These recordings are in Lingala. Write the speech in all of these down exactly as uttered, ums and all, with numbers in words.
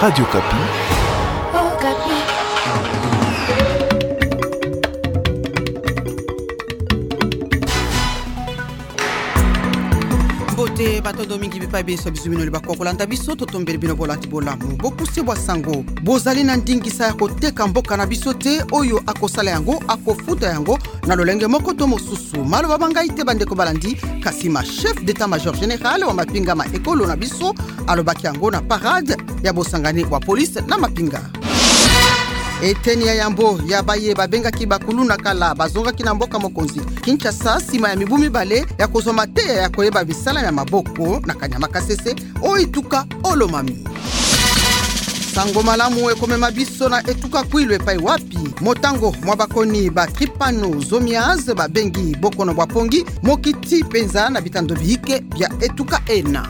Radio Kapi. Oh, Kapi. Mbote batondo mingi bipa biso bizumino libako kolanda biso totombeli bino bolati bolamu bokuse bwa sango bozali na ndingisa ya koteka mboka na biso te oyo akosala yango akofuta yango na lolenge moko to mosusu maloba bangai te bandeko balandi kasima chef d'état major général wa mapinga ma ekolo na biso alobaki yango na parade ya bosangani wa police na mapinga. Eteni ya yambo ya baye babengaki bakulu na kala bazongaki na mboka mokonzi Kinshasa sima ya mibu mibale ya kozoma te ya koyeba bisala ya maboko na kanyama kasese oituka olomami. Sango malamu ekomema biso na etuka kwilwe pai wapi motango mwa bakoni ba tripano zomiaz babengi bokono bwa pongi mokiti penza na bitando bihike bya etuka ena.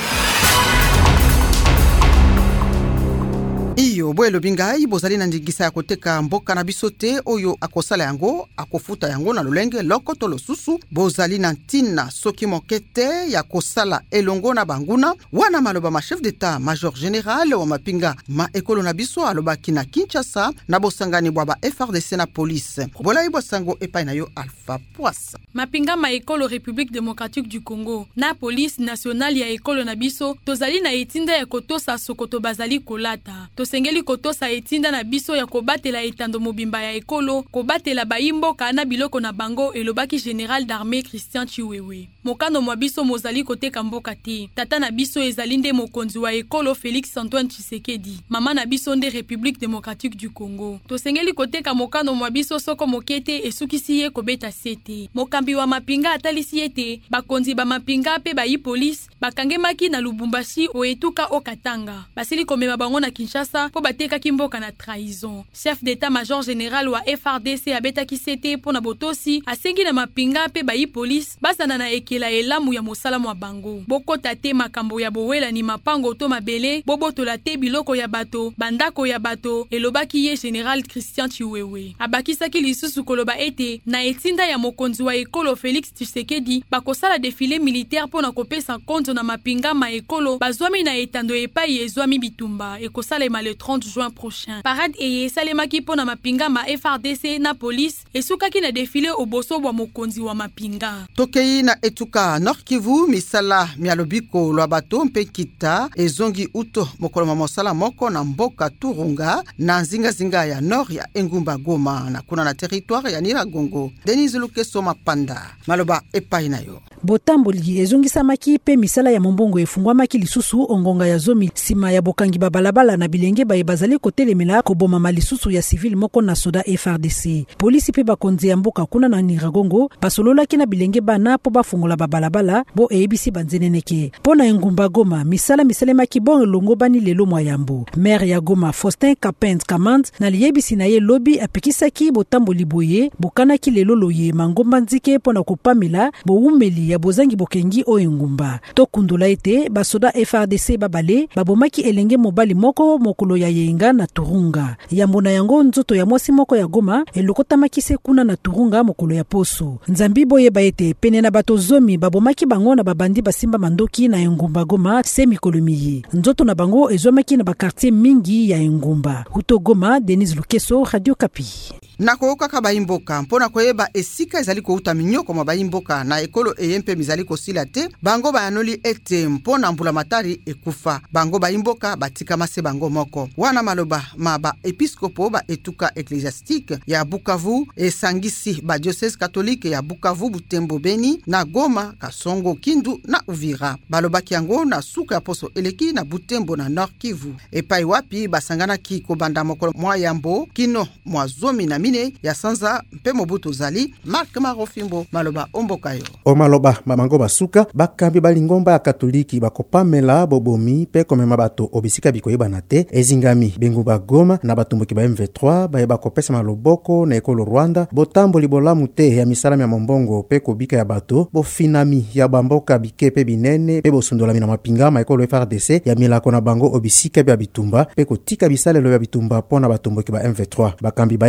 Iyo bwelo bingai bozali na ndingisa ya koteka mboka na biso te oyo akosala yango akofuta yango na lolenge lokoto losusu bozali na ntina soki mokete ya kosala elongo na banguna wana maloba ma chef d'état major général wa mapinga ma ekolo na biso alobaki na Kinshasa na bosangani bwa ba F R D C na police bolai bosango epai na yo Alpha Poisse. Mapinga ma ekolo République démocratique du Congo na police nationale ya ekolo na biso tozali na etinda ya kotosa sokoto bazali kolata tosengeli kotosa etinda na biso ya kobatela etando mobimba ya ekolo kobatela baimbo kana biloko na bango elobaki général d'armée Christian Chiwewe. Mokano mwa biso mozali koteka mboka te tata na biso ezali nde mokonzi wa ekolo Félix Antoine Tshisekedi mama na biso nde République démocratique du Congo tosengeli koteka mokano mwa biso soko mokete esukisi ye kobeta sete mokambi wa mapinga atalisi ete bakonzi ba mapinga pe ba yi police bakangemaki na Lubumbashi oetuka okatanga basili komema bango na Kinshasa po bateka kimboka na trahison. Chef d'état major général wa F R D C abeta kisete pona botosi asengi na mapinga pe ba yi police basana na ekela elamu ya mosala mwa bango boko tate makambo ya bowela ni mapango to mabele bobo tolate biloko ya bato bandako ya bato elobaki ye général Christian Chiwewe abakisaki lisusu koloba ete na etinda ya mokonzi wa ekolo Félix Tshisekedi bakosala défilé militaire pona kopesa konto na mapinga ma ekolo bazwami na etando epai ezwami bitumba ekosalema le trente juin prochain. Parade eye salemaki pona mapinga ma F R D C na police esukaki na défilé oboso bwa mokonzi wa mapinga. Tokei na etuka Nord Kivu misala mialobiko lwa bato mpe kita ezongi uto mokolo ma mosala moko na mboka Turunga na nzinga zinga ya nord ya Engumba Goma na kuna na territoire ya Niragongo. Denise Lukeso Mapanda maloba epai na yo. Botamboli ezongisamaki pe misala ya mombongo efungwamaki lisusu ongonga ya zomi sima ya bokangi babalabala na bilenge baye bazali kotelemela koboma malisusu ya civil moko na soda F R D C. Polisi pe bakonzi ya mboka kuna na Niragongo basololaki na bilenge bana po bafungola babalabala bo ebisi banzeneneke. Pona Engumba Goma misala misalemaki bon longo bani lelo mwayambo. Maire ya Goma Faustin Kapens Kamand na liyebisi na ye lobi apekisaki botamboli boye bokanaki lelo loye mangomba nzike pona kopamela bo umeli ya bozangi bokengi o Engumba. To kundula ete basoda F R D C babale babomaki elenge mobali moko mokolo ya yenga na Turunga. Yambo na yango nzoto ya mwasi moko ya Goma elokotamaki se kuna na Turunga mokolo ya poso. Nzambi boye baete pene na bato zomi babomaki bango na babandi basimba mandoki na Engumba Goma se mikolomiyi. Nzoto na bango ezomaki na bakartier mingi ya Engumba. Huto Goma, Denise Lukeso, Radio Kapi. Na koyoka ka baimboka mpona koyeba esika ezali kouta minyoko mwa baimboka na ekolo eyempe mizali kosila te bango bayanoli ete mpona mbula matari ekufa bango baimboka batika mase bango moko wana maloba ma ba episkopo ba etuka ecclésiastique ya Bukavu esangisi ba diocèse catholique ya Bukavu, Butembo, Beni na Goma, Kasongo, Kindu na Uvira balobaki yango na suka ya poso eleki na Butembo na Nord Kivu epai wapi basangana ki kobanda mokolo mwa yambo kino mwa zomi na mine ya sanza mpe mobutu zali Mark Marofimbo maloba ombokayo o maloba mamango basuka bakambi balingomba ya katoliki bakopamela bobomi pe komema bato obisika bikoyebana te ezingami Engumba Goma na batumbuki ba M vingt-trois baye bakopesa maloboko na ekolo Rwanda botamboli bolamu te ya misala ya mombongo pe kobika ya bato bofinami ya bamboka bike pe binene pe bosundolami na mapinga ma ekolo F R D C ya milako na bango obisika bya bitumba pe kotika bisalelo ya bitumba pona batumbuki ba M vingt-trois bakambi baye bakopamela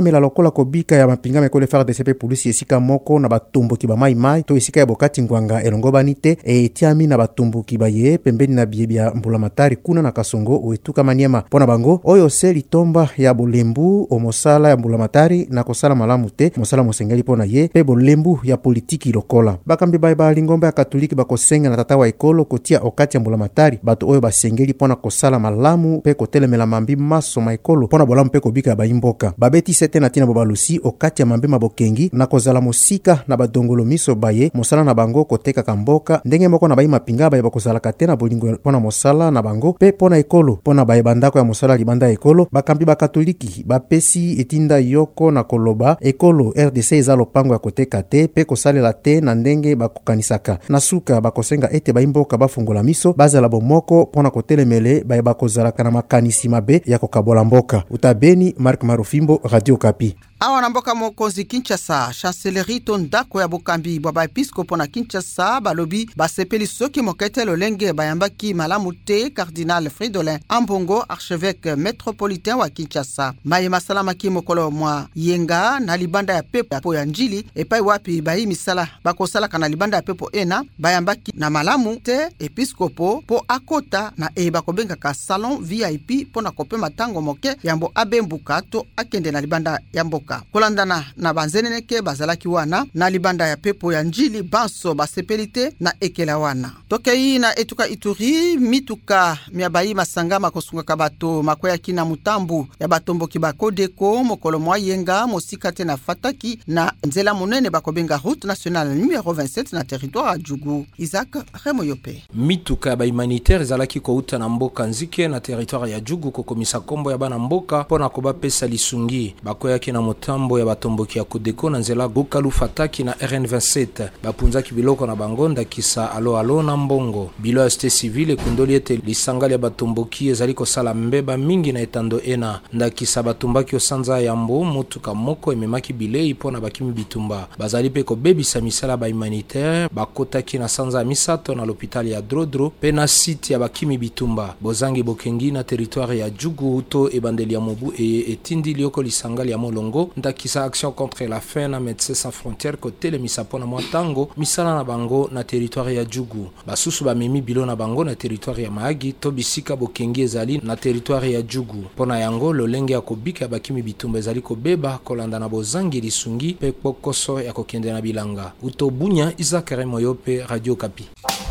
kopamela lokola kobika ya mapingama ekolo F A R D C P polisi esika moko na batumbuki ba mai mai to esika ya Bokati Ngwanga elongo banite etiami na batumbuki ba ye pembeni na biebi ya Mbulamatari kuna na Kasongo oetuka Maniema. Pona bango oyo se litomba ya bolembu o mosala ya Mbulamatari na kosala malamu te mosala mosengeli pona ye pe bolembu ya politiki lokola. Bakambi ba ba lingomba ya Katoliki bakosenga na tata wa ekolo kotia okati ya Mbulamatari bato oyo basengeli pona kosala malamu pe kotelemela mambi maso ma ekolo pona bolamu pe kobika ba imboka. Babeti sete na tina bobalusi okati ya mambi mabokengi na kozala mosika na badongolo miso baye mosala na bango koteka kamboka ndenge moko na bayi mapinga baye bakozala kate na bolingo pona mosala na bango pe pona ekolo pona baye bandako ya mosala libanda ekolo. Bakambi ba Katoliki bapesi etinda yoko na koloba ekolo R D C eza lopango ya koteka te pe kosalela te na ndenge bakokanisaka na suka bakosenga ete baimboka bafungola miso bazala bomoko pona kotelemele baye bakozalaka na makanisi mabe ya kokabola mboka. Utabeni Mark Marufimbo, Radio Kapi. Awa na mboka mokonzi Kinshasa, chancellerie to ndako ya bokambi bwa episkopo na Kinshasa balobi basepeli soki mokete lolenge bayambaki malamu te Cardinal Fridolin Ambongo, archevêque métropolitain wa Kinshasa. Maye masalama ki mokolo mwa yenga na libanda ya pepo po ya njili epai wapi bayi misala bakosala kana libanda ya pepo ena bayambaki na malamu te episkopo po akota na e bakobenga ka salon V I P pona kope matango moke yambo abembuka to akende na libanda ya mboka. Kolandana na banzeneneke bazalaki wana na libanda ya pepo ya njili banso basepelite na ekela wana. Tokei na etuka Ituri mituka miabayi masanga makosunga kabato makoya kina mutambu ya batomboki bakodeko mokolo mwa yenga mosika te na fataki na nzela munene bakobenga route nationale numéro vingt-sept na territoire ya Djougou. Isaac Remoyope. Mituka ba humanitaire zalaki kouta na mboka nzike na territoire ya Djougou kokomisa kombo ya bana mboka pona koba pesa lisungi bakoya kina mutambo ya batomboki ya kodeko na nzela Bukalu fataki na R N vingt-sept bapunzaki biloko na bangonda kisa alo alo na mbongo bilo ya site civile kundoli ete lisangali ya batomboki ezali kosala mbeba mingi na etando ena ndakisa batumbaki osanza ya mbo mutuka moko ememaki bilei pona bakimi bitumba bazali pe kobebisa misala ba humanitaire bakotaki na sanza ya misato na l'hôpital ya Drodro pe na site ya bakimi bitumba bozangi bokengi na territoire ya Djougou to ebandeli ya mobu e etindi lioko lisangali ya molongo ndakisa action contre la faim na Médecins Sans Frontières kote le misapona mwatango misala na bango na territoire ya Djougou basusu bamemi bilo na bango na territoire ya Mahagi to bisika bokengi ezali na territoire ya Djougou pona yango lolenge ya kobika bakimi bitumba ezali kobeba kolanda na bozangi lisungi pe pokoso ya kokende na bilanga. Utobunya Isaac Remoyope, Radio Kapi.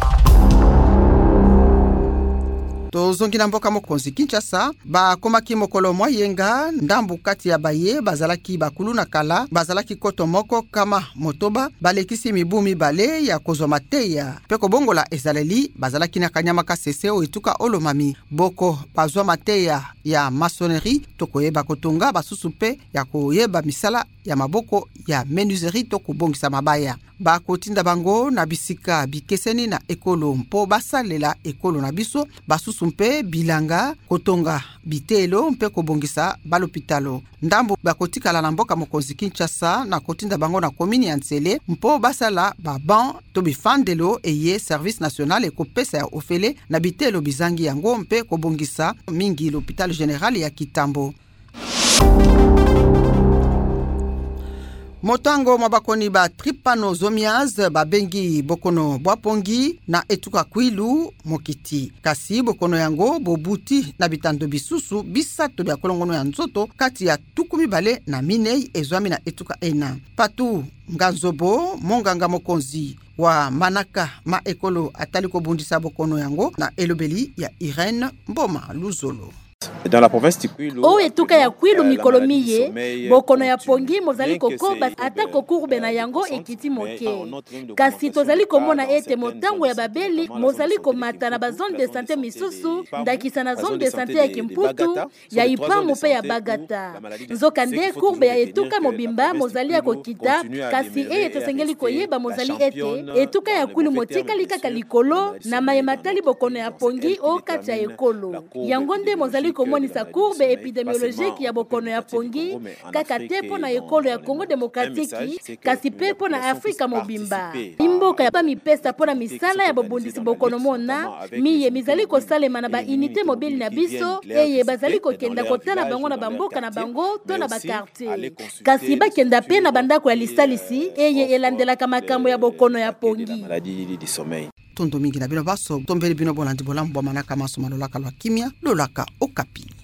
Tozongi na mboka mokonzi Kinshasa bakomaki mokolo mwa yenga ndambu kati ya baye bazalaki bakulu na kala bazalaki koto moko kama motoba balekisi mibu mibale ya kozwa mateya pe kobongola ezaleli bazalaki na kanyama kasese oituka olomami boko bazwa mateya ya maçonnerie tokoyeba kotonga basusu pe ya koyeba misala ya maboko ya menuiserie to kubongisa mabaya bakotinda bango na bisika bikeseni na ekolo mpo basalela ekolo na biso basusu mpe bilanga kotonga bitelo mpe kobongisa balopitalo ndambo bakotikala na mboka mokonzi Kinshasa na kotinda bango na komini ya Ntsele mpo basala baban to bifandelo eye service national ekopesa ya ofele na bitelo bizangi yango mpe kobongisa mingi l'hôpital général ya Kitambo. Motango mabakoni ba trypanosomiase babengi bokono bwapongi na etuka kwilu mokiti kasi bokono yango bobuti na bitando bisusu bisato bya kolongono ya nzoto kati ya tukumi bale na minei ezwami na etuka ena patu nganzobo monganga mokonzi wa manaka ma ekolo atali kobundisa bokono yango na elobeli ya Irene Mboma Luzolo. Dans la province de Kwilu, o etuka ya Kwilu mikolo miye bokono ya pongi mozali kokoba ata kokurbe na yango ekiti moke kasi tozali komona ete motango ya babeli mozali komata na ba zone de santé misusu ndakisa na zone de santé ya Kimputu ya Ipamu pe ya Bagata nzoka nde kurbe ya etuka mobimba mozali ya kokita kasi e tosengeli koyeba mozali ete etuka ya Kwilu motika likaka likolo na mayematali bokono ya pongi o kati ya ekolo yango nde mozali komo komonisa courbe épidémiologique ya bokono ya pongi kaka te mpo na ekolo ya Congo démocratique kasi pe mpo na Afrika mobimba. Imboka ya pa mipesa mpo na misala ya bobundisi bokono mona miye mizali kosalema na baunité mobile na biso eye bazali kokenda kotala bango na bamboka na bango to na bakartier kasi bakenda pe na bandako ya lisalisi eye elandelaka makambo ya bokono ya pongi. Tondo mingi na bino baso tombeli bino bolandi bolambo manaka maso malolaka lwa kimia lolaka Okapi.